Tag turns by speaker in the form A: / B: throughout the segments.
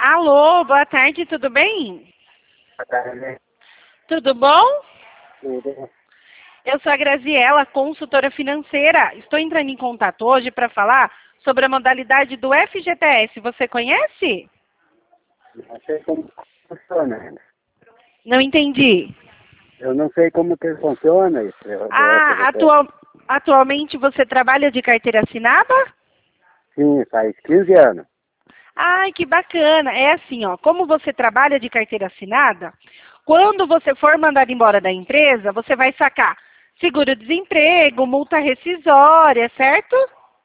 A: Alô, boa tarde, tudo bem?
B: Boa tarde.
A: Tudo bom?
B: Tudo.
A: Eu sou a Graziela, consultora financeira. Estou entrando em contato hoje para falar sobre a modalidade do FGTS. Você conhece?
B: Não sei como funciona ainda.
A: Não entendi.
B: Eu não sei como que funciona isso. Do
A: Ah,
B: FGTS.
A: atualmente você trabalha de carteira assinada?
B: Sim, faz 15 anos.
A: Ai, que bacana. É assim, ó, como você trabalha de carteira assinada, quando você for mandado embora da empresa, você vai sacar seguro-desemprego, multa rescisória, certo?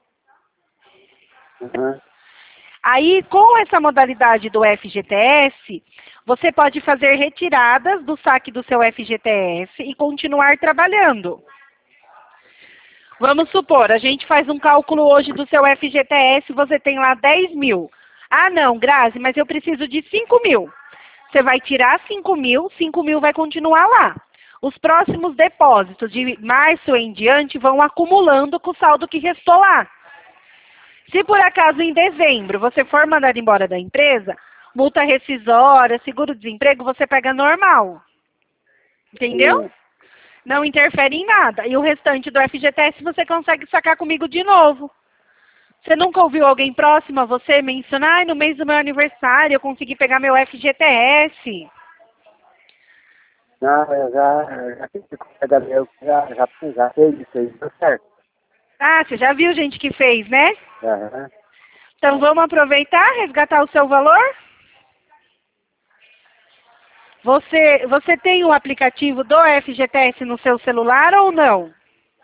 B: Uhum.
A: Aí, com essa modalidade do FGTS, você pode fazer retiradas do saque do seu FGTS e continuar trabalhando. Vamos supor, a gente faz um cálculo hoje do seu FGTS, você tem lá 10 mil. Ah, não, Grazi, mas eu preciso de 5 mil. Você vai tirar 5 mil vai continuar lá. Os próximos depósitos de março em diante vão acumulando com o saldo que restou lá. Se por acaso em dezembro você for mandado embora da empresa, multa rescisória, seguro-desemprego, você pega normal. Entendeu?
B: Sim.
A: Não interfere em nada. E o restante do FGTS você consegue sacar comigo de novo. Você nunca ouviu alguém próximo a você mencionar, no mês do meu aniversário eu consegui pegar meu FGTS?
B: Não, eu já fiz colega meu que já fez isso aí, deu certo.
A: Ah, você já viu gente que fez, né?
B: Aham.
A: Então vamos aproveitar, resgatar o seu valor? Você tem o aplicativo do FGTS no seu celular ou não?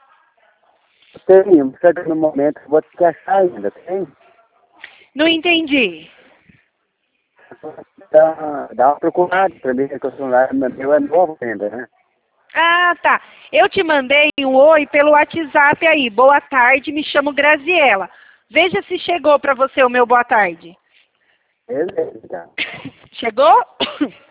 B: Tem, chega no momento que vou ter que achar ainda, tem?
A: Não entendi.
B: Dá uma procurada pra mim, que o celular meu é novo ainda, né?
A: Ah, tá. Eu te mandei um oi pelo WhatsApp aí. Boa tarde, me chamo Graziela. Veja se chegou para você o meu boa tarde.
B: Beleza.
A: Chegou?